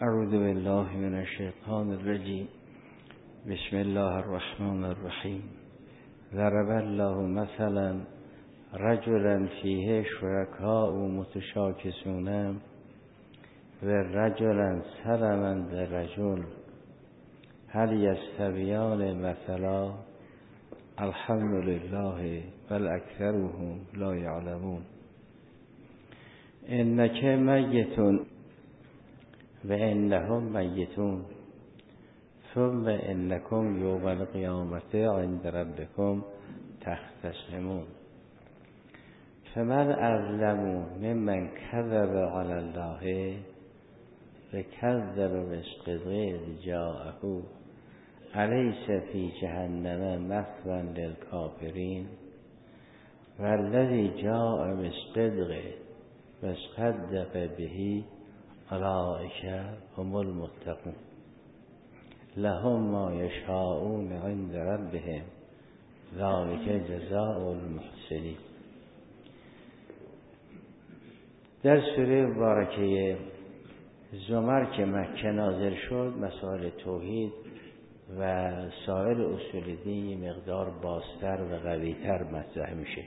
اعوذ بالله من الشیطان الرجیم. بسم الله الرحمن الرحیم. ضرب الله مثلا رجلا فیه شرکاء متشاکسون و رجلا سلما لرجل هل یستویان مثلا الحمد لله بل اکثرهم لا یعلمون. انک میتون و انهم میتون ثم انکم یوم القیامت عند ربکم تختصمون. فمن اظلم ممن کذب علی الله و کذب بالصدق اذ جاءه الیس فی جهنم مثوی للکافرین والذی جاء بالصدق و صدق به اولئک هم المتقون لهم ما یشاءون عند ربهم ذلک جزاء المحسنین. در سوره مبارکه زمر که مکه نازل شد، مسائل توحید و سایر اصول دین مقدار بازتر و قویتر مطرح میشه.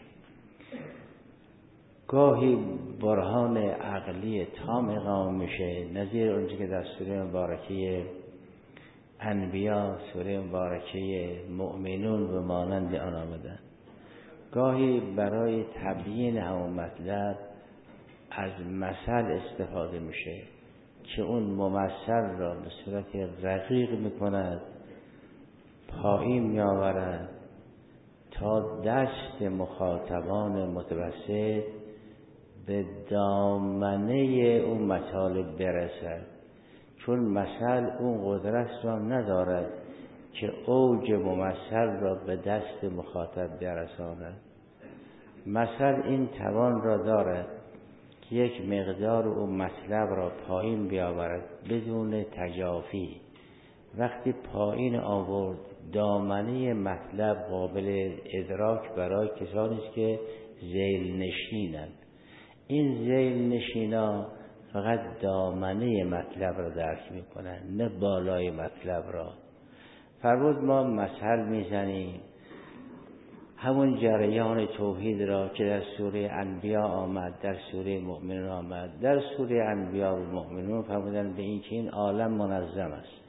گاهی برهان عقلی تام اقام میشه، نظیر اونچه که در سوره مبارکه انبیا، سوره مبارکه مؤمنون و مانند آن آمدن. گاهی برای تبیین همون مطلب از مثل استفاده میشه که اون ممثل را به صورت رقیق میکند، پایین میآورد تا دست مخاطبان متوسط به دامنه اون مطالب برسد، چون مثل اون قدرت را ندارد که اوج ممثل را به دست مخاطب برساند. مثل این توان را دارد که یک مقدار اون مطلب را پایین بیاورد بدون تجافی. وقتی پایین آورد، دامنه مطلب قابل ادراک برای کسانی است که ذیل نشینند. این ذیل نشینا فقط دامنه مطلب را درک میکنند، نه بالای مطلب را. فرمود ما مثل میزنیم همون جریان توحید را که در سوره انبیا آمد، در سوره مؤمنون آمد. در سوره انبیا و مؤمنون فرمودن به این که این عالم منظم است.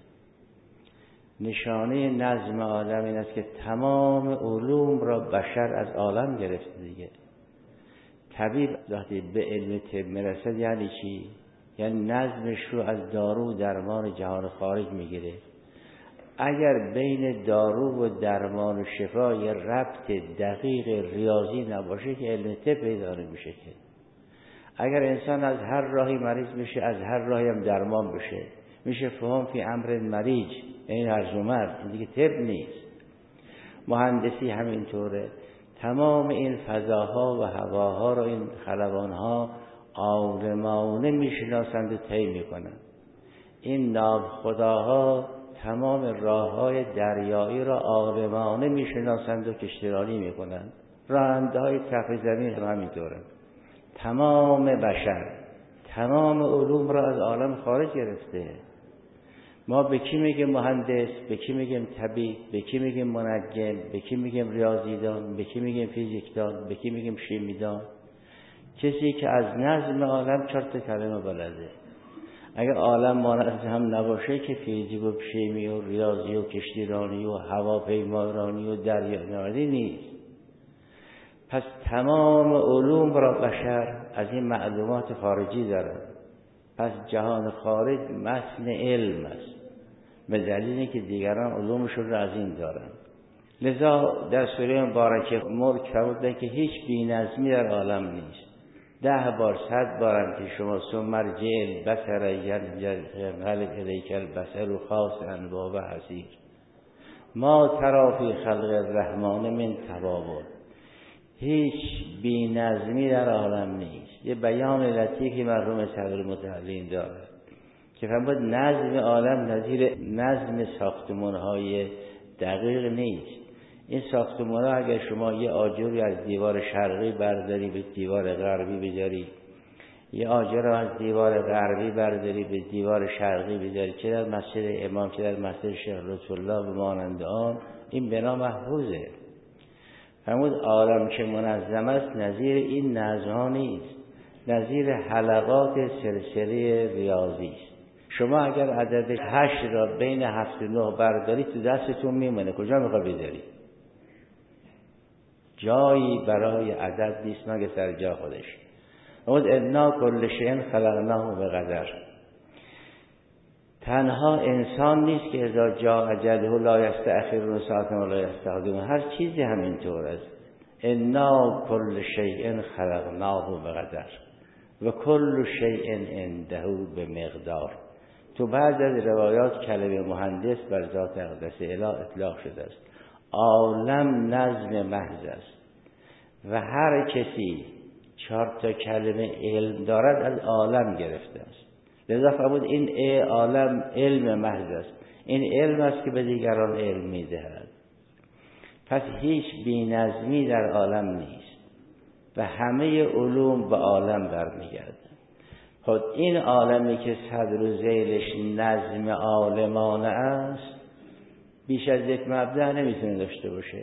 نشانه نظم عالم این است که تمام علوم را بشر از عالم گرفته دیگه. طبیب وقتی به علم طب میرسد یعنی چی؟ یعنی نظمش رو از دارو و درمان جهان خارج میگیره. اگر بین دارو و درمان و شفا یه ربط دقیق ریاضی نباشه که علم طب پیدا نمیشه. که اگر انسان از هر راهی مریض بشه، از هر راهی هم درمان بشه، میشه فهم فی امر مریض، این هرز و مرز، این دیگه طب نیست. مهندسی همینطوره. تمام این فضاها و هواها رو این خلبانها عالمانه میشناسند و طی میکنند. این ناخداها تمام راههای دریایی را عالمانه میشناسند و کشتیرانی میکنند. راهندهای تخریب زمین هم همینطوره. تمام بشر تمام علوم را از عالم خارج گرفته. ما به کی میگیم مهندس، به کی میگیم طبیب، به کی میگیم منجم، به کی میگیم ریاضیدان، به کی میگیم فیزیکدان، به کی میگیم شیمیدان؟ کسی که از نظم عالم 4 کلمه بلده. اگر عالم منظم نباشه که فیزیک و شیمی و ریاضی و کشتیرانی و هواپیمارانی و دریانوردی نیست. پس تمام علوم را بشر از این معلومات خارجی دارد. پس جهان خارج متن علم است، به دلیلی که دیگران علومشون را از این دارند. لذا در سوره مبارکه ملک فرموده که هیچ بی‌نظمی در عالم نیست. 10 بار 100 بارم که شما سمرجع البصر ينقلب الیک البصر خاسئا وهو حسیر ما تری فی خلق الرحمن من تفاوت. هیچ بی‌نظمی در عالم نیست. یه بیان لطیفی مرحوم صدر متعلین داره که فرمود نظم عالم نظیر نظم ساختمان‌های دقیق نیست. این ساختمان‌ها اگر شما یه آجری از دیوار شرقی برداری به دیوار غربی بذاری، یه آجر رو از دیوار غربی برداری به دیوار شرقی بذاری، چه در مسجد امام چه در مسجد شیخ لطف الله و مانند آن، این بنا محفوظه. فرمود عالم که منظم است نظیر این نظم‌ها نیست، نظیر حلقات سلسله ریاضی است. شما اگر عدد 8 را بین 7 و 9 برداری تو دستتون میمونه، کجا میخوای بذاری؟ جایی برای عدد نیست مگه سر جا خودش. اون انا کل شیء خلقناه بقدر. تنها انسان نیست که اذا جاء اجله لا یستأخرون ساعة ولا یستقدمون، هر چیزی همینطور است. انا کل شیء خلقناه بقدر و کل شیء عنده بمقدار. تو بعض از روایات کلمه مهندس بر ذات اقدس اله اطلاق شده است. عالم نظم محض است و هر کسی 4 کلمه علم دارد از عالم گرفته است. لذا فرمود این عالم علم محض است، این علم است که به دیگران علم می‌دهد. پس هیچ بی‌نظمی در عالم نیست و همه علوم به عالم برمیگردند. خود این عالمی که صدر و ذیلش نظم عالمانه است بیش از یک مبدأ نمیتونه داشته باشه.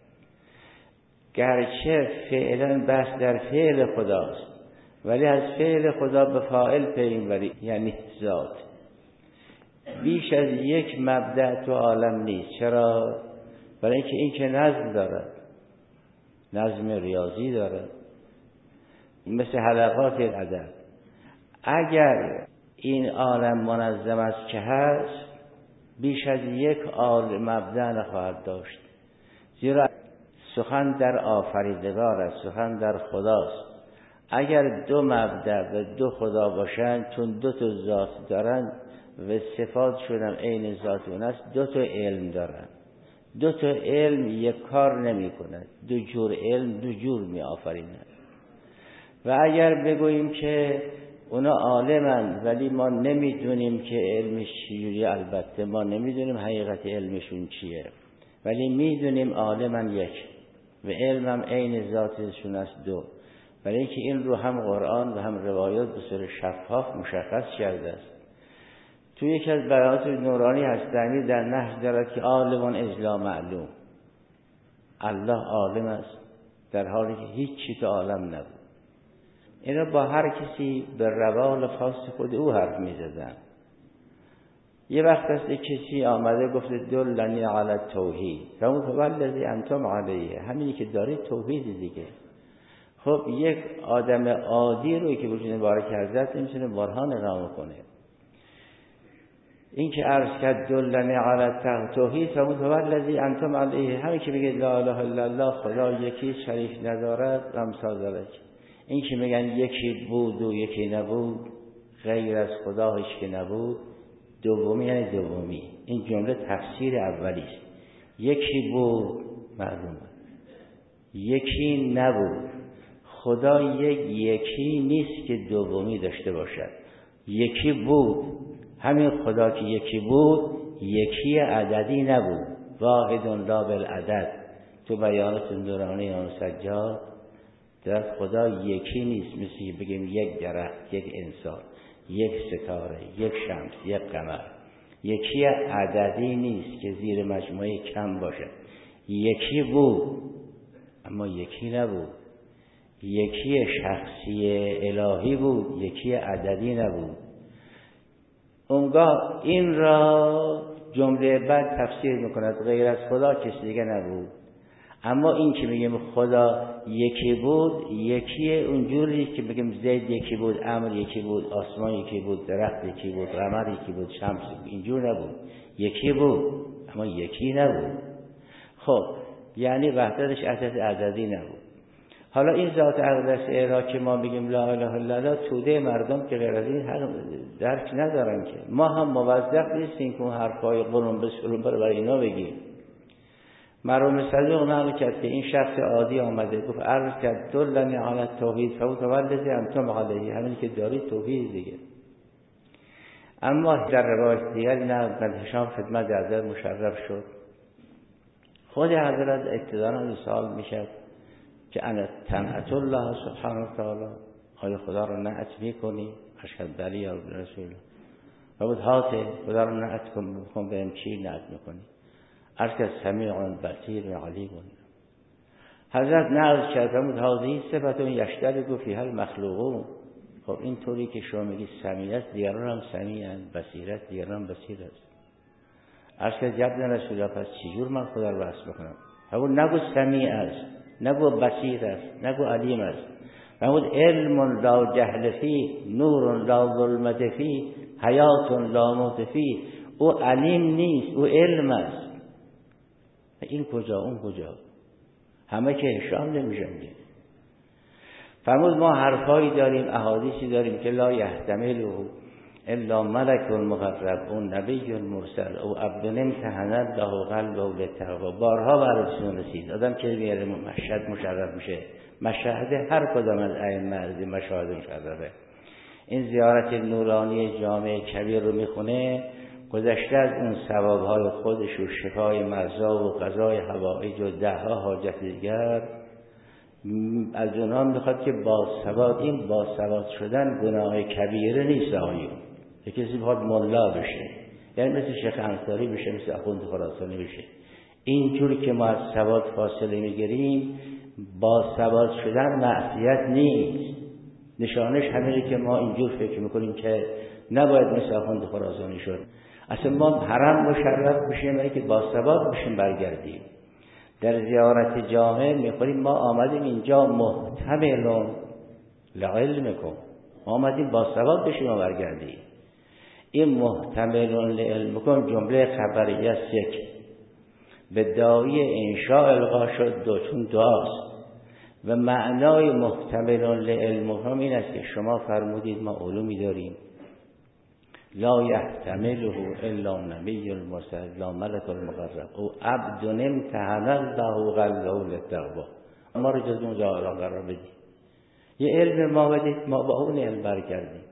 گرچه فعلا بحث در فعل خداست ولی از فعل خدا به فاعل پیامبری، یعنی ذات. بیش از یک مبدأ تو عالم نیست. چرا؟ برای اینکه این که نظم دارد، نظم ریاضی دارد، مثل حلقات عدد. اگر این عالم منظم است که هست، بیش از یک مبدأ نخواهد داشت، زیرا سخن در آفریدگار است، سخن در خداست. اگر 2 مبدأ و 2 خدا باشند، چون 2 تا ذات دارند و صفاتشون هم عین ذات اون است، 2 تا علم دارند. 2 تا علم یک کار نمی کند، 2 جور علم 2 جور می آفریند. و اگر بگوییم که اونا عالمند ولی ما نمیدونیم که علمش چیه، البته ما نمیدونیم حقیقت علمشون چیه، ولی میدونیم عالمن یک و علمم عین ذاتشون است 2. برای اینکه این رو هم قرآن و هم روایات به صورت شفاف مشخص کرده است. تو یکی از بیانات نورانی هستنی در نهج دارد که عالم اذ لا معلوم، الله عالم است در حالی که هیچ چیز تو عالم نبود. اینا با هر کسی به روال خاص خود او حرف می زدن. یه وقت است کسی آمده گفته دلنی علی التوحید، فرمود والذی انتم علیه، همینی که دارید توحید دیگه. خب یک آدم عادی رو که وجود مبارک حضرت نمیتونه برهان اقامه کنه. این که عرض کرد دلنی علی التوحید، فرمود والذی انتم علیه، همین که میگه لا اله الا الله، خدا یکی شریک ندارد، امثال ذلک. این که میگن یکی بود و یکی نبود، غیر از خدا هیچ که نبود، دومی یعنی دومی. این جمله تفسیر اولی است. یکی بود معلومه، یکی نبود. خدا یکی نیست که دومی داشته باشد. یکی بود، همین خدا که یکی بود یکی عددی نبود. واحد لا بالعدد. تو بیانات نورانی آن سجاد در خدا یکی نیست، مثل بگیم یک درخت، یک انسان، یک ستاره، یک شمس، یک قمر. یکی عددی نیست که زیر مجموعه کم باشد. یکی بود اما یکی نبود. یکی شخصی الهی بود، یکی عددی نبود. اونگاه این را جمله بعد تفسیر میکند غیر از خدا کسی دیگه نبود. اما این که میگیم خدا یکی بود، یکی اونجوری که بگیم زید یکی بود، امر یکی بود، آسمان یکی بود، درخت یکی بود، قمر یکی بود، شمس اینجور نبود. یکی بود اما یکی نبود. خب یعنی وحدتش اساس عددی نبود. حالا این ذات اقدس الهی که ما میگیم لا اله الا الله، توده مردم که غیر از این درک ندارن که ما هم موظف نیستیم که اون حرفای قرون بسرون برای اینا بگیم. مرحوم صدوق نقل کرد که این شخص عادی آمده گفت عرض کرد دلنی علی التوحید، فقط والذی انتم علیه، همین که دارید توحید دیگه. اما در روایت دیگر نه هشام خدمت حضرت مشرف شد. خود حضرت ابتداء سوال میشد که انا طمعت الله سبحانه و تعالی، آیا خدا رو نعت میکنی؟ اشهد بلی یا رسول فرمود هاته، خدا رو نعت کن. بهم چی نعت میکنی؟ عرض کرد سمیع بصیر علیم. حضرت نعت کرد فرمود هذه صفت یشترک فیها المخلوقون. خب این طوری که شما میگی سمیع است، دیگران هم سمیعند، بصیر است، دیگران هم بصیر است. عرض کرد ابن رسول الله پس چجور من خدا رو وصف بکنم؟ فرمود نگو سمیع است، نگو بصیر است، نگو علیم است. فرمود علم لا جهل فی، نور لا ظلمت فی، حیات لا موت فی. او علیم نیست، او علم است. این کجا اون کجا؟ همه که اشام نمیشن. فرمود ما حرفایی داریم، احادیثی داریم که لا یحتمل الا ملک المقرب او نبی المرسل او عبد امتحن الله قلبه للتقوی. بارها براتون رسید آدم که میاره مشهد مشرف میشه، مشهد هر کدام از ائمه از مشاهد مشرفه. این زیارت نورانی جامع کبیر رو میخونه، گذشته از اون ثوابهای خودش و شفای مرضا و قضای حوائج و دهها حاجت دیگر، از اونها میخواد که باثبات، این باثبات شدن گناه کبیره نیست. آیون کسی میخواد ملا بشه، یعنی مثل شیخ انصاری بشه، مثل اخوند خراسانی بشه، اینجوری که ما از ثبات فاصله میگیریم، باثبات شدن معصیت نیست. نشانش همینه که ما اینجور فکر میکنیم که نباید مثل اخوند خراسانی شد. اصلا ما حرم مشرف بشیم ولی که باثبات بشیم برگردیم. در زیارت جامع میخوریم ما آمدیم اینجا محتملون لعلمکم، ما آمدیم باثبات بشیم و برگردیم. این محتملون لعلمکم جمله خبریه است، یک به داعی انشاء القا شد، دو چون دعاست. و معنای محتملون لعلمکم این است که شما فرمودید ما علومی داریم لا یحتمله الا نبی المرسل لا ملک المقرب او عبد امتحن الله قلبه للتقوی. ما رو جز اون جا قرار بدید، یه علم ما بدید، ما با اون علم برگردیم.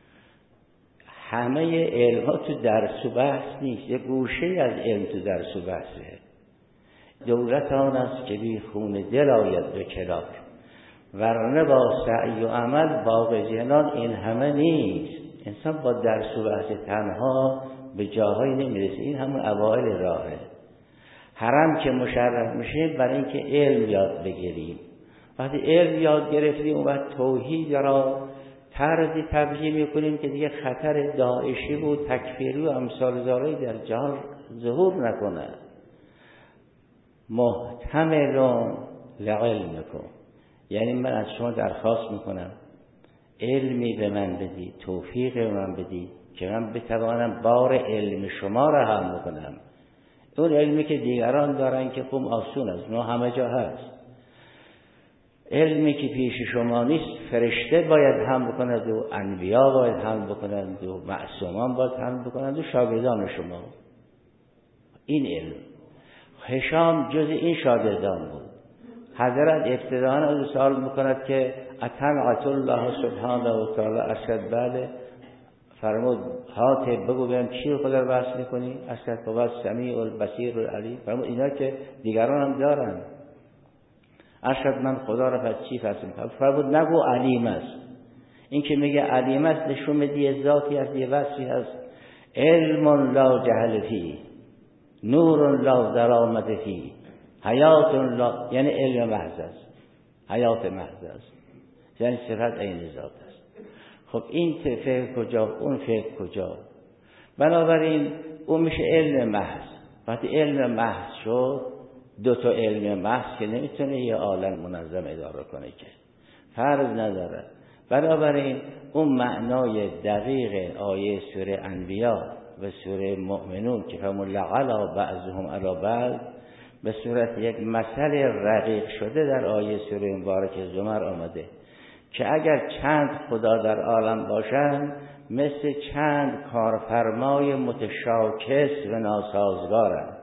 همه علم ها تو درس و بحث نیست، یه گوشه از علم تو درس و بحثه. دولت آن است که بی خون دل آید به کنار، ورنه با سعی و عمل باغ جنان این همه نیست. انسان با درس و بحث تنها به جاهایی نمیرسه، این همون اوائل راهه. حرم که مشرف میشه برای اینکه علم یاد بگیریم. وقتی علم یاد گرفتیم اون وقت توحید را طرزی تبیین میکنیم که دیگه خطر داعشی و تکفیری و امثال زارایی در جهان ظهور نکنه. محتملون لعلمکم، یعنی من از شما درخواست میکنم علمی به من بدید، توفیق به من بدید که من بتوانم بار علم شما را حمل کنم. اون علمی که دیگران دارن که خب آسون است، اونها همه جا هست. علمی که پیش شما نیست فرشته باید حمل کند و انبیا باید حمل بکنند و معصومان باید حمل بکنند و شاگردان شما. این علم هشام جز این شاگردان بود. حضرت ابتداءً از سوال میکند که اطاعت الله سبحانه و تعالی ارشد بله. فرمود هاته بگو بهم چی خدا رو وصف میکنی؟ ارشد خدا سمیع و بصیر و علیم. فرمود اینا که دیگران هم دارن. ارشد من خدا رو پس چی فهمم؟ فرمود نگو علیم است. این که میگه علیم است نشون میده ذاتی از یه وصفی هست. علم لا جهل فی، نور لا ظلمت فی، حیات لا، یعنی علم محض است، حیات محض است، یعنی صفت عین ذات است. خب این فکر کجا، اون فکر کجا؟ بنابراین اون میشه علم محض. وقتی علم محض شد، دو تا علم محض که نمیتونه یه عالم منظم اداره کنه که فرض نداره. بنابراین اون معنای دقیق آیه سوره انبیاء و سوره مؤمنون که فرمود لعلی بعضهم علی بعض به صورت یک مثل رقیق شده در آیه سوره مبارک زمر آمده که اگر چند خدا در عالم باشند مثل چند کارفرمای متشاکس و ناسازگارند.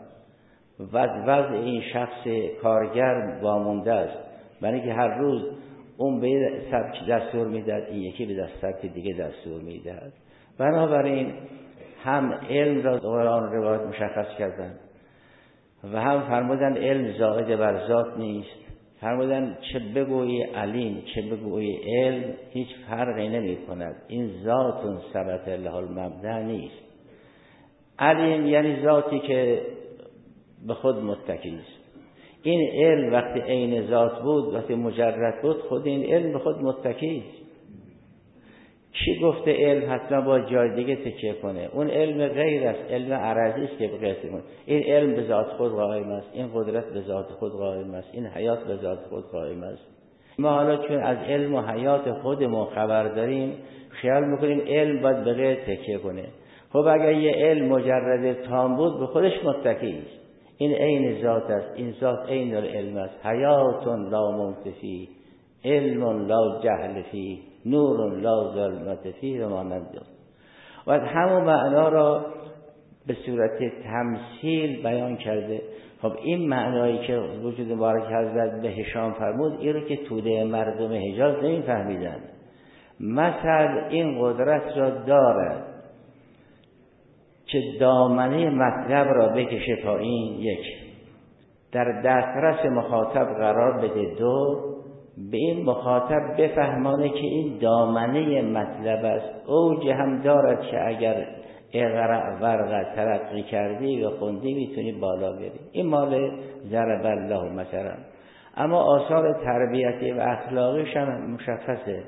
وضع این شخص کارگر وامونده است، برای که هر روز اون به سبک دستور میدهد، این یکی به سبک دیگه دستور میدهد. بنابراین هم علم را قرآن روایت مشخص کردند و هم فرمودند علم زائد بر ذات نیست، فرمودن چه بگویی علیم چه بگویی علم هیچ فرقی نمی کند، این ذاتون ثبت له المبدأ نیست. علیم یعنی ذاتی که به خود متکی است. این علم وقتی عین ذات بود، وقتی مجرد بود، خود این علم به خود متکی است. کی گفته علم حتما با جای دیگه تکیه کنه؟ اون علم غیر است، علم عرضی است که به غیر کنه. این علم به ذات خود قائم است، این قدرت به ذات خود قائم است، این حیات به ذات خود قائم است. ما حالا چون از علم و حیات خودمون خبر داریم، خیال میکنیم علم باید به غیر تکیه کنه. خب اگر یه علم مجرد تام بود، به خودش متکی است. این عین ذات است، این ذات عین العلم است. حیات لا موت فی، علم لا جهل فی، نور لا ظلمت فی و مانند. و همون معنا را به صورت تمثیل بیان کرده. خب این معنایی که وجود مبارک حضرت به هشام فرمود، این رو که توده مردم حجاز نمی‌فهمیدن. مثل این قدرت را دارد که دامنه مطلب را بکشه پایین، یک، در دسترس مخاطب قرار بده، دو، به این مخاطب بفهمانه که این دامنه مطلب است. اوج هم دارد که اگر اقرأ ورقه ترقی کردی و خوندی میتونی بالا بری. این مال ضرب الله مثلا. اما آثار تربیتی و اخلاقیش هم مشخصه.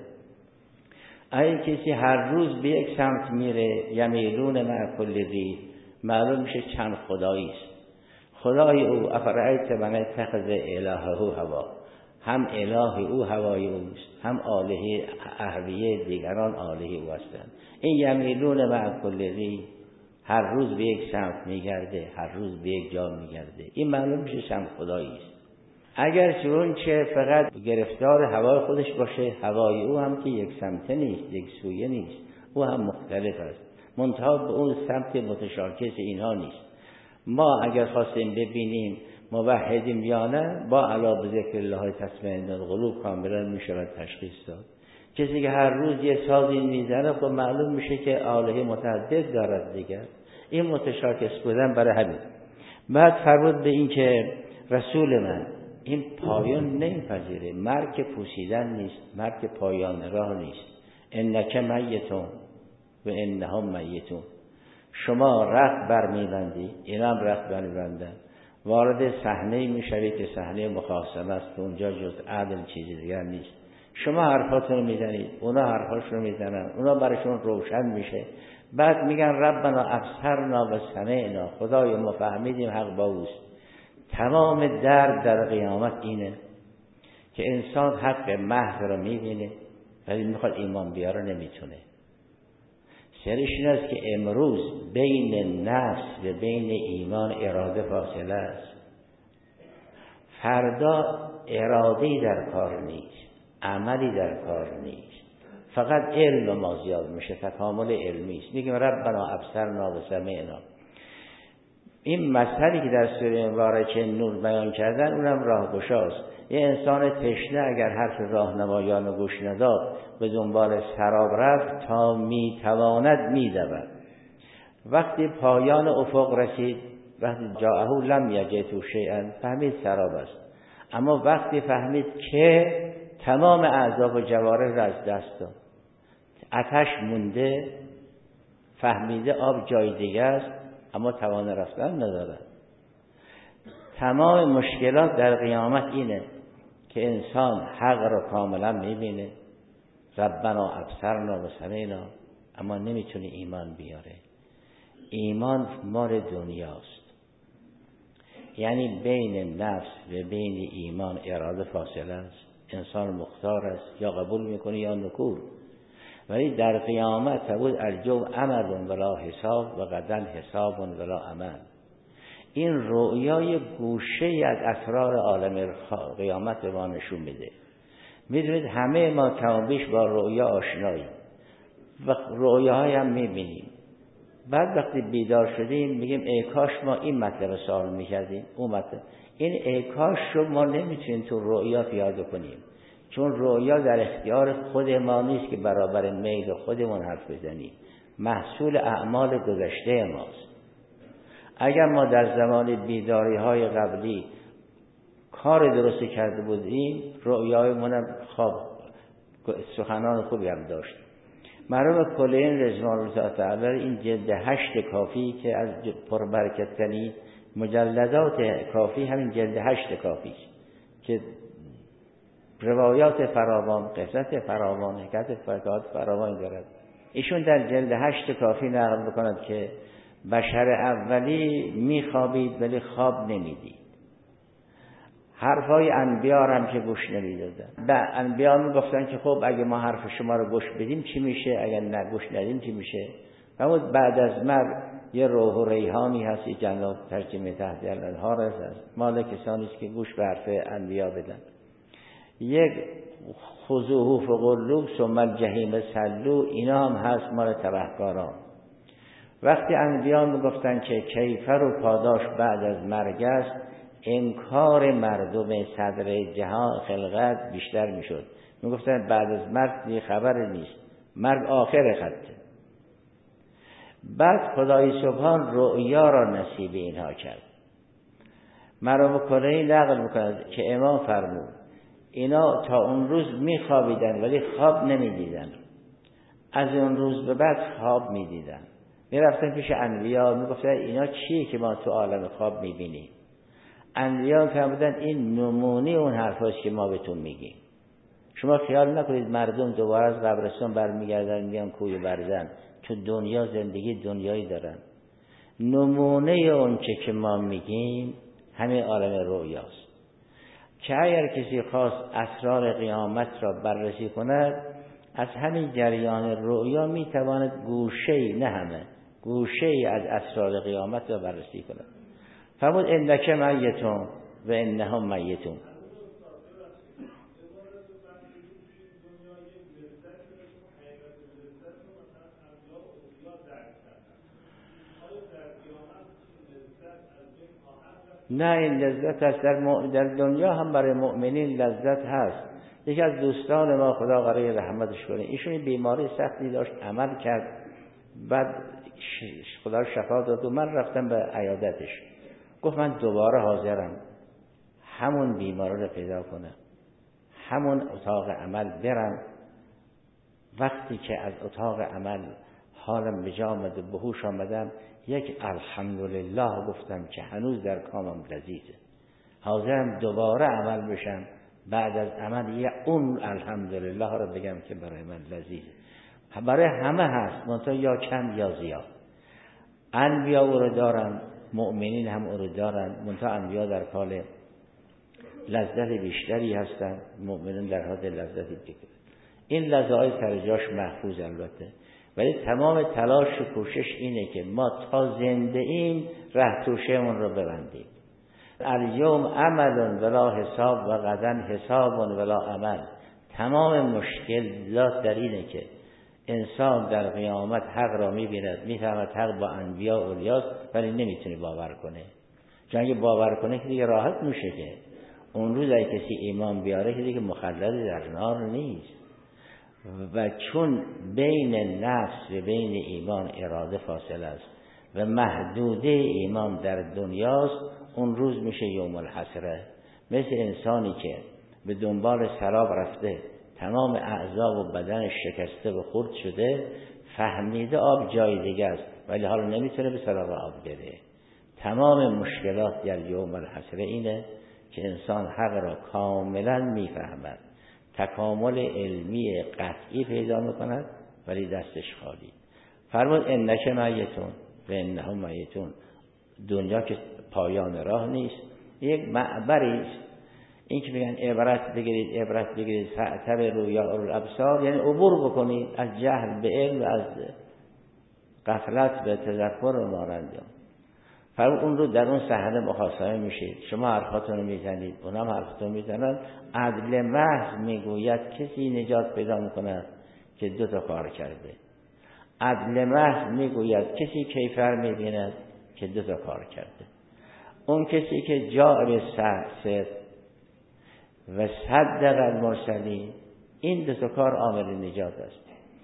اگه کسی هر روز به یک سمت میره، یمیلون مع کل ریح، معلوم میشه چند خدایی است. خدای او افرأیت من اتخذ الهه هوا، هم اله او هوای اوست، هم آله اهویه دیگران آله او هستند. این یمیلون مع کل ریح، هر روز به یک سمت میگرده، هر روز به یک جا میگرده. این معلوم میشه چند خدایی است. اگر چون چه فقط گرفتار هوای خودش باشه، هوای او هم که یک سمته نیست، یک سویه نیست، او هم مختلف است، منتها به اون سمت متشاکس اینها نیست. ما اگر خواستیم ببینیم موحدیم یا نه، با علا بذکر الله تطمئن القلوب کاملا میشه تشخیص داد. کسی که هر روز یه سازی میزنه، خب معلوم میشه که آله متعدد دارد دیگر. این متشاکس بودن برای همین. بعد فرمود به این که رسول من این پایان نمیپذیره، مرگ پوسیدن نیست، مرگ پایان راه نیست. انک میتون و انهم میتون. شما رخت برمیبندی، اینم رخت برمیبندن، وارد صحنه میشوی که صحنه مخاصمه است، اونجا جز عدل چیزی دیگر نیست. شما حرفاتون رو میزنید، اونا حرفاشون رو میزنن، اونا براشون روشن میشه. بعد میگن ربنا ابصرنا و سمعنا، خدای ما فهمیدیم حق با اوست. تمام درد در قیامت اینه که انسان حق محض رو میبینه ولی میخواد ایمان بیاره نمیتونه. سرش این است که امروز بین نفس و بین ایمان اراده فاصله است. فردا اراده‌ای در کار نیست، عملی در کار نیست، فقط علم ما زیاد میشه، تکامل علمی است. میگیم ربنا ابصرنا و سمعنا. این مسئله که در سوره مبارکه نور بیان کردن، اونم راهگشاست. یه انسان تشنه اگر حرف راهنمایان گوش نداد، به دنبال سراب رفت تا میتواند میدود. وقتی پایان افق رسید، وقتی جاءه لم یجد شیئا، فهمید سراب است. اما وقتی فهمید که تمام اعضا و جوارح را از دست داد، آتش مونده، فهمیده آب جای دیگه است اما توان رفتن نداره. تمام مشکلات در قیامت اینه که انسان حق را کاملا میبینه، ربنا ابصرنا و سمعنا، اما نمیتونه ایمان بیاره. ایمان مال دنیاست، یعنی بین نفس و بین ایمان اراده فاصله است. انسان مختار است، یا قبول میکنه یا نکول. ولی در قیامت تبود الجو عمل ولا حساب و غدا حساب ولا عمل. این رؤیای گوشه از اسرار عالم قیامت به ما نشون میده. میدونید همه ما کم و بیش با رؤیا آشناییم و رؤیاهای هم میبینیم. بعد وقتی بیدار شدیم میگیم ای کاش ما این مطلب سوال میکردیم، اون مطلب. این ای کاش رو ما نمیتونیم تو رؤیا پیاده کنیم، چون رؤیا در اختیار خود ما نیست که برابر میل خودمون حرف بزنیم، محصول اعمال گذشته ماست. اگر ما در زمان بیداری های قبلی کار درستی کرده بودیم، رؤیایمون خواب سخنان خوبی هم داشت. مرحوم کلین رضوان الله تعالی این جلد 8 کافی که از پربرکت‌ترین مجلدات کافی همین جلد 8 کافی که روایات فراوان، قصص فراوان، حکایت فراوان دارد. ایشون در جلد 8 کافی نقل می‌کند که بشر اولی میخوابید ولی خواب نمیدید. حرفای انبیا هم که گوش نمیدادن. به انبیا میگفتن که خب اگه ما حرف شما رو گوش بدیم چی میشه، اگر نه گوش ندیم چی میشه. فرمود بعد از مرگ یه روح و ریحانی هست، جنات ترجمه تحت الانهار هست، مال کسانی است که گوش به حرف انبیا بدن. یک خذوه فغلوه ثم الجحیم صلوا، اینا هم هست مال تبهکاران. وقتی انبیا میگفتن که کیفر و پاداش بعد از مرگ است، انکار مردم صدر جهان خلقت بیشتر میشد. میگفتن بعد از مرگ خبر نیست، مرگ آخر خطه. بعد خدای سبحان رؤیا را نصیب اینها کرد. مرحوم کلینی نقل میکند که امام فرمود اینا تا اون روز میخوابیدن ولی خواب نمیدیدن، از اون روز به بعد خواب میدیدن. میرفتن پیش انبیا میگفتن اینا چیه که ما تو عالم خواب میبینیم؟ انبیا فرمودن این نمونه اون حرفاست که ما بهتون میگیم. شما خیال نکنید مردم دوباره از قبرستان برمیگردن میان کوی برزن، تو دنیا زندگی دنیایی دارن. نمونه اون که ما میگیم همین عالم رؤیاست که اگر کسی خواست اسرار قیامت را بررسی کند، از همین جریان رؤیا میتواند گوشه‌ای، نه همه، گوشه‌ای از اسرار قیامت را بررسی کند. فرمود انک میتون و انهم میتون. نه این لذت هست در دنیا هم برای مؤمنین لذت هست. یکی از دوستان ما خدا غره رحمتش کنه، ایشون بیماری سختی داشت، عمل کرد، بعد خدا شفا داد و من رفتم به عیادتش. گفت من دوباره حاضرم همون بیماری رو پیدا کنم، همون اتاق عمل برم. وقتی که از اتاق عمل حالم به جا آمد و به هوش آمدم، یک الحمدلله گفتم که هنوز در کامم لذیذه. حاضرم دوباره عمل بشم، بعد از عمل یه اون الحمدلله رو بگم که برای من لذیذه. برای همه هست، منتها یا کم یا زیاد. انبیا او رو دارن، مؤمنین هم او رو دارن، منتها انبیا در حال لذت بیشتری هستن، مؤمنین در حال لذت دیگری. این لذت سر جاش محفوظ البته، ولی تمام تلاش و کوشش اینه که ما تا زنده ایم ره توشه‌مون رو ببندیم. الیوم عمل ولا حساب و غدا حساب ولا عمل. تمام مشکلات در اینه که انسان در قیامت حق را می‌بیند، می‌فهمد حق با انبیا و اولیاست، ولی نمیتونه باور کنه. چون اگه باور کنه که دیگه راحت میشه، که اون روز اگه کسی ایمان بیاره که دیگه مخلد در نار نیست. و چون بین نفس و بین ایمان اراده فاصله است و محدوده ایمان در دنیاست، اون روز میشه یوم الحسره. مثل انسانی که به دنبال سراب رفته، تمام اعضا و بدنش شکسته و خرد شده، فهمیده آب جای دیگه است ولی حالا نمیتونه به سراغ آب بره. تمام مشکلات در یوم الحسره اینه که انسان حق را کاملا میفهمد، تکامل علمی قطعی پیدا میکند ولی دستش خالی. فرمود انک میتون و انهم میتون. دنیا که پایان راه نیست، یک معبری است. این که میگن عبرت بگیرید فاعتبروا رویا الابصار، یعنی عبور بکنید از جهل به علم و از غفلت به تذکر و مانند. فرمود اون رو در اون صحنه مخاصمه میشید، شما حرفاتون رو میزنید، اونا هم حرفاتون میزنن. عدل محض میگوید کسی نجات پیدا میکنه که 2 تا کار کرده. عدل محض میگوید کسی کیفر میبیند که 2 تا کار کرده. اون کسی که جاء صدق و صدق المرسلین، این 2 تا کار عامل نجات است.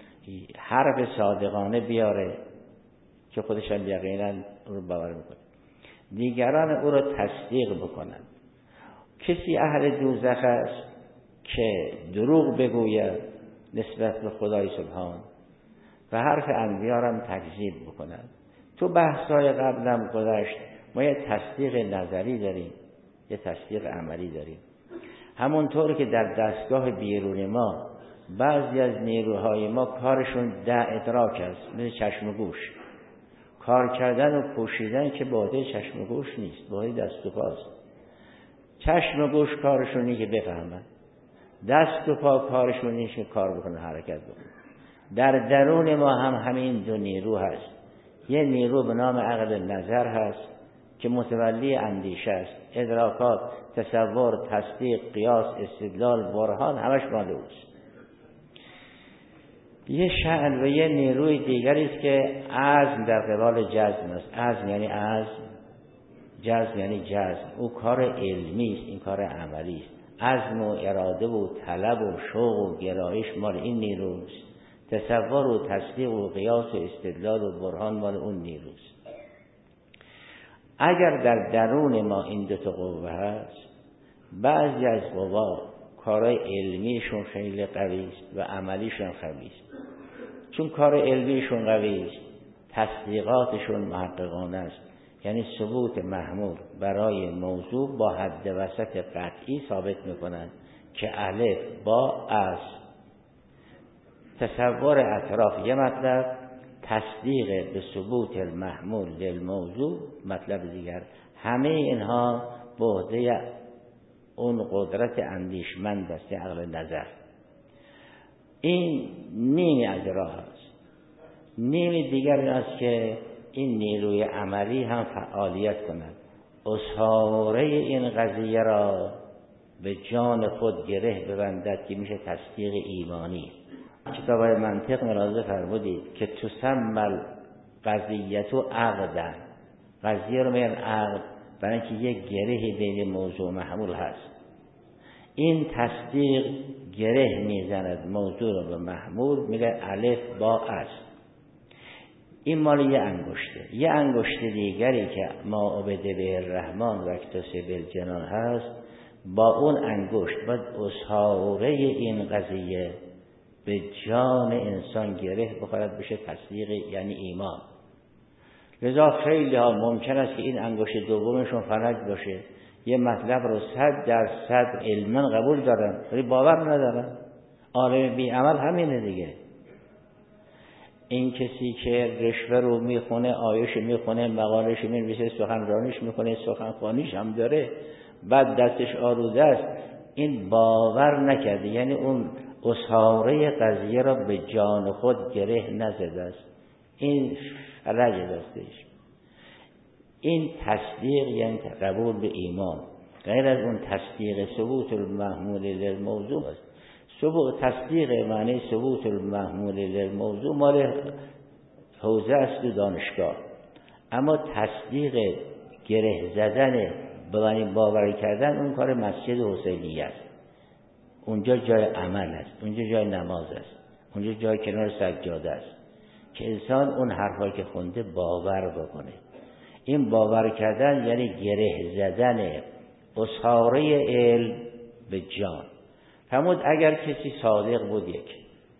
حرف صادقانه بیاره که خودش هم یقینا رو باور میکنه، دیگران او را تصدیق بکنند. کسی اهل دوزخ است که دروغ بگوید نسبت به خدای سبحان و حرف انبیا را تکذیب بکند. تو بحث‌های قبلم گذشت، ما یه تصدیق نظری داریم، یه تصدیق عملی داریم. همونطور که در دستگاه بیرون ما بعضی از نیروهای ما کارشون ادراک است، مثل چشم و گوش. کار کردن و پوشیدن که با عهده چشم و گوش نیست، با عهده دست و پاست. چشم و گوش کارشون اینه که بفهمن، دست و پا کارشون اینه که کار بکنن، حرکت بکنن. در درون ما هم همین دو نیرو هست. یه نیرو به نام عقل نظر هست که متولی اندیشه است، ادراکات، تصور، تصدیق، قیاس، استدلال، برهان، همش مال اوست. یه شأن و یه نیروی دیگری است که عزم در قبال جزم است. عزم یعنی عزم، جزم یعنی جزم. او کار علمی است، این کار عملی است. عزم و اراده و طلب و شوق و گرایش مال این نیروست. تصور و تصدیق و قیاس و استدلال و برهان مال اون نیروست. اگر در درون ما این دو تا قوه هست، بعضی از قوا کارهای علمیشون خیلی قوی است و عملیشون قوی است. چون کار علمیشون قوی است، تصدیقاتشون محققانه است، یعنی ثبوت محمول برای موضوع با حد وسط قطعی ثابت میکنند که الف با است. تصور اطراف یه مطلب، تصدیق به ثبوت المحمول للموضوع مطلب دیگر. همه اینها به عهده اون قدرت اندیشمند است، عقل نظر. این نیمی از راه است. نیمی دیگر این است که این نیروی عملی هم فعالیت کند، اسطوره این قضیه را به جان خود گره ببندد که میشه تصدیق ایمانی. کتاب منطق ملاحظه فرمودید که تسمى قضیت و عقدن، قضیه رو میگن عقد برای اینکه یک گرهی بین موضوع و محمول هست. این تصدیق گره میزند موضوع رو به محمول، میگه الف با است. این مال یه انگشته. یه انگشت دیگری که ما عبد به الرحمن و اکتسب الجنان هست، با اون انگشت باید اسطوره این قضیه به جان انسان گره بخورد، بشه تصدیق یعنی ایمان. لذا خیلی ها ممکن است که این انگشت دومشون فلج باشه، یه مطلب رو 100% علما قبول دارن ولی باور ندارن. عالم بی عمل همینه دیگه. این کسی که رشوه رو میخونه، آیش میخونه، مقالش مینویسه، سخنرانیش میکنه، سخنخوانیش هم داره، بعد دستش آلوده است، این باور نکرده، یعنی اون اسطوره قضیه را به جان خود گره نزده است. این فلج دستش. این تصدیق یعنی قبول به ایمان، غیر از اون تصدیق ثبوت المحمول للموضوع است. تصدیق معنی ثبوت المحمول للموضوع مال حوزه است و دانشگاه، اما تصدیق گره زدن به باور کردن اون کار مسجد حسینیه است. اونجا جای عمل است، اونجا جای نماز است، اونجا جای کنار سجاده است که انسان اون حرفایی که خونده باور بکنه. این باور کردن یعنی گره زدن اسطوره علم به جان. فرمود اگر کسی صادق بود، یک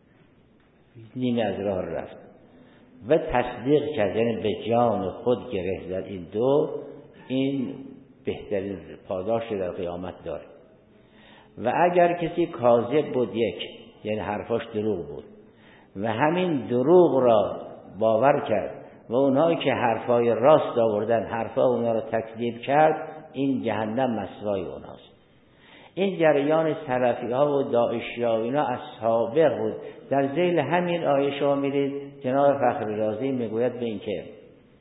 نیمه از راه رفت و تصدیق کرد، یعنی به جان خود گره زد، این دو، این بهترین پاداش در قیامت داره. و اگر کسی کاذب بود، یک یعنی حرفاش دروغ بود و همین دروغ را باور کرد و اونهایی که حرفای راست آوردن حرفا اونها را تکذیب کرد، این جهنم مثوای اونهاست. این جریان سلفی ها و داعشی ها و اینا از سابق بود. در ذیل همین آیه شما میرید جناب فخری رازی میگوید به این که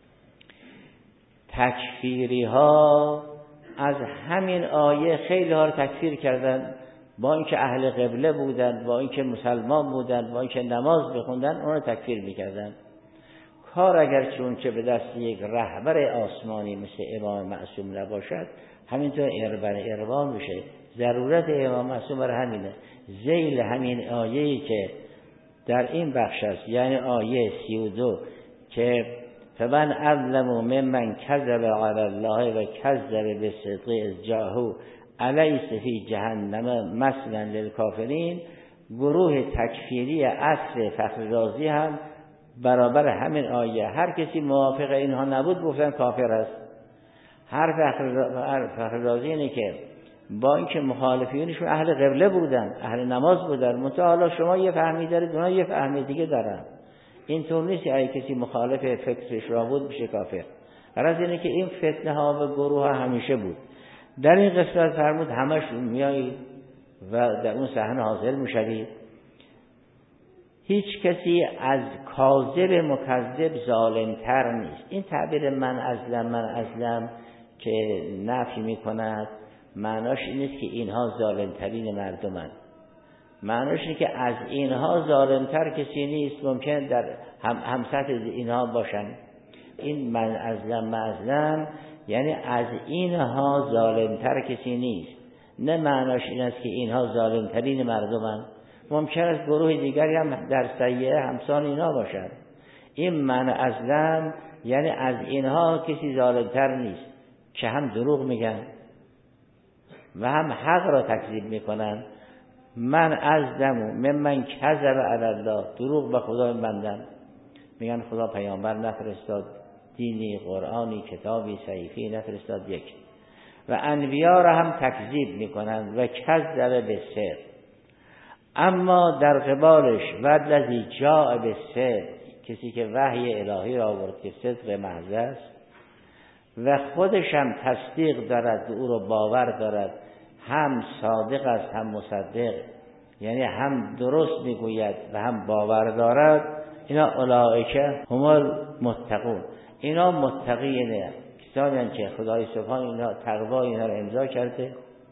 تکفیری ها از همین آیه خیلی ها رو تکفیر کردن، با اینکه اهل قبله بودن، با اینکه مسلمان بودن، با اینکه نماز بخوندن، اون رو تکفیر میکردن. کار اگر چون که به دست یک رهبر آسمانی مثل امام معصوم نباشد، همینطور اربان میشه. ضرورت امام معصوم برای همینه. ذیل همین آیه‌ای که در این بخش است، یعنی آیه 32 که فمن اظلم ممن کذب علی الله و کذب بصدق اذ جاءه الیس فی جهنم مثلا للکافرین، گروه تکفیری عصر فخر رازی هم برابر همین آیه هر کسی موافق اینها نبود گفتن کافر است. هر فخر رازی اینه که با اینکه مخالفینشون اهل قبله بودن، اهل نماز بودن، منتها حالا شما یه فهمی دارید اونا یه فهمی دیگه دارن، اینطور نیست که اگه کسی مخالف فکرش را بود بشه کافر. غرض اینه که این فتنه ها و گروه ها همیشه بود. در این قصه فرمود همشون میایید و در اون صحنه حاضر میشوید. هیچ کسی از کاذب مکذب ظالمتر نیست. این تعبیر من ازلم که نفی میکند معناش این نیست که اینها ظالمترین مردمند. معناش اینه که از اینها ظالمتر کسی نیست، ممکن در هم سطح اینها باشن. این من ازلم یعنی از اینها ظالمتر کسی نیست، نه معناش این است که اینها ظالمترین مردمند. ممکن است گروه دیگری هم در سیئه همسان اینها باشد. این من ازلم یعنی از اینها کسی ظالمتر نیست که هم دروغ میگن و هم حق را تکذیب میکنن. من ازلم ممن کذب علی الله، دروغ به خدا بندن، میگن خدا پیامبر نفرستاد، دینی، قرآنی، کتابی، صحیفی نفرستاد، یک. و انبیا را هم تکذیب میکنن و کذب بالصدق. اما در قبالش والذی جاء بالصدق، کسی که وحی الهی را آورد که صدق محض است و خودش هم تصدیق دارد، او را باور دارد، هم صادق است هم مصدق، یعنی هم درست میگوید و هم باور دارد، اینا اولئک هم المتقون. اینا متقینه، کسانی که خدای سبحان اینا تقوای اینها را امضا کرده.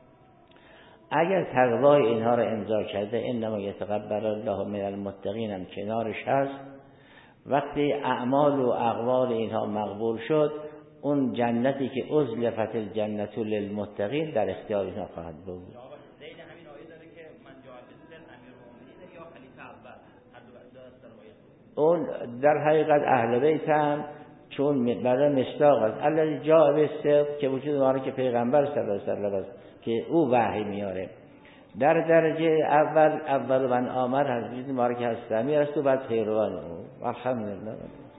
اگر تقوای اینها را امضا کرده انما یتقبل الله من المتقین هم کنارش هست، وقتی اعمال و اقوال اینها مقبول شد، اون جنتی که ازلفت الجنت للمتقین در اختیار اینها خواهد بود. زید همین آیه داره که من جاء بالصدق امیرالمومنین یا خلیفه اول، هر دو اون در حقیقت اهل بیت هم چون برای مصداق است. الذی جاء بالصدق که وجود داره که پیغمبر صلی الله علیه و سلم است که او وحی میاره. در درجه اول من آمد حضرت مبارک هستمی است و بعد پیروان او. الحمدلله.